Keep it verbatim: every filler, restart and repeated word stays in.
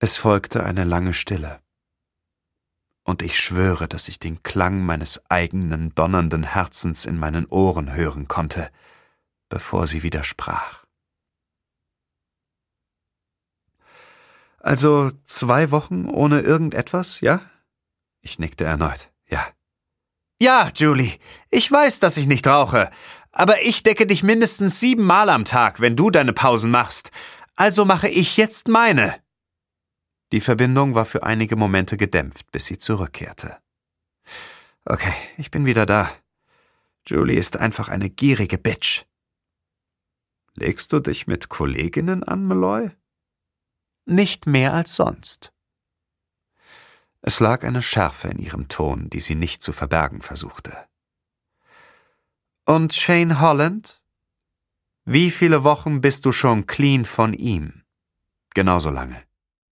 Es folgte eine lange Stille. Und ich schwöre, dass ich den Klang meines eigenen donnernden Herzens in meinen Ohren hören konnte, bevor sie wieder sprach. »Also zwei Wochen ohne irgendetwas, ja?« Ich nickte erneut. »Ja.« »Ja, Julie, ich weiß, dass ich nicht rauche, aber ich decke dich mindestens siebenmal am Tag, wenn du deine Pausen machst. Also mache ich jetzt meine.« Die Verbindung war für einige Momente gedämpft, bis sie zurückkehrte. »Okay, ich bin wieder da. Julie ist einfach eine gierige Bitch.« »Legst du dich mit Kolleginnen an, Malloy?« »Nicht mehr als sonst.« Es lag eine Schärfe in ihrem Ton, die sie nicht zu verbergen versuchte. »Und Shane Holland? Wie viele Wochen bist du schon clean von ihm?« »Genauso lange.«